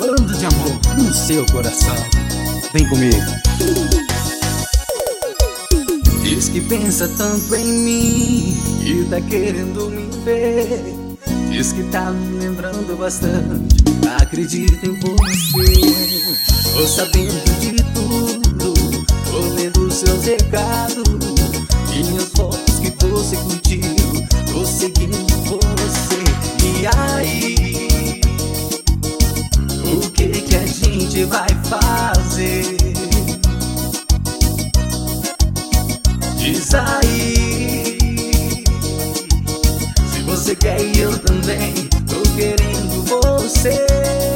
falando de amor no seu coração. Vem comigo. Diz que pensa tanto em mim e tá querendo me ver. Diz que tá me lembrando bastante. Acredita em você. Tô sabendo de tudo, tô lendo seus recados, minhas fotos que você curtiu, tô seguindo você. E aí, o que a gente vai fazer? Diz aí, se você quer e eu também tô querendo você.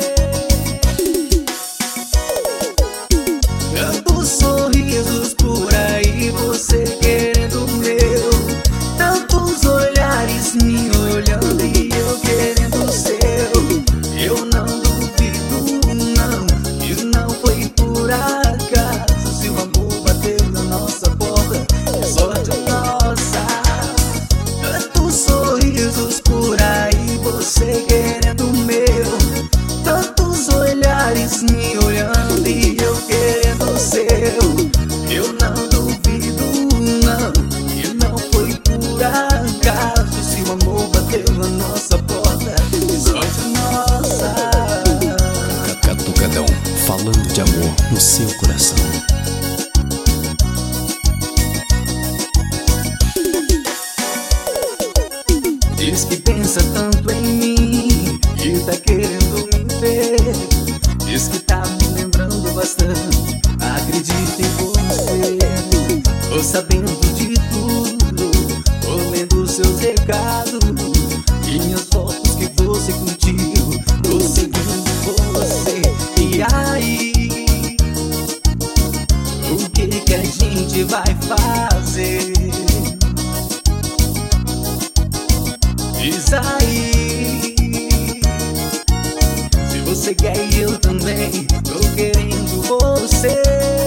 Tantos sorrisos por aí, você querendo o meu. Tantos olhares me olhando e eu querendo o seu. Eu não duvido, não, que não foi por acaso. Se o amor bateu na nossa porta, é sorte nossa. Tantos sorrisos por aí, você querendo o meu. Tantos olhares me olhando e eu querendo o seu. Eu não duvido, não, que não foi por acaso. Se o amor bateu na nossa porta, é sorte nossa. Catucadão, falando de amor no seu coração. Diz que pensa tanto em mim e tá querendo me ver. Diz que tá me lembrando bastante. Acredita em você. Tô sabendo de tudo, tô lendo seus recados, minhas fotos que você curtiu, tô seguindo você. E aí, o que a gente vai fazer? Diz aí, se você quer e eu também tô querendo você.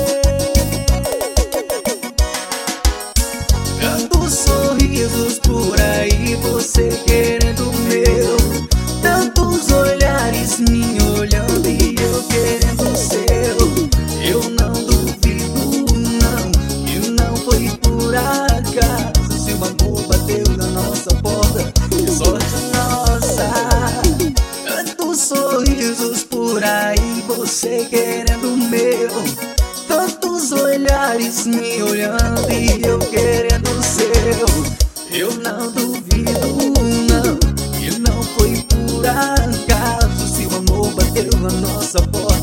Tantos sorrisos por aí, você querendo o meu. Tantos olhares me olhando e eu querendo o seu. Eu não duvido, não, que não foi por acaso. Se o amor bateu na nossa porta, é sorte nossa. Tantos sorrisos por aí, você querendo o meu. Tantos olhares me olhando e eu querendo o seu. Eu não duvido, não, que não foi por acaso. Se o amor bateu na nossa porta,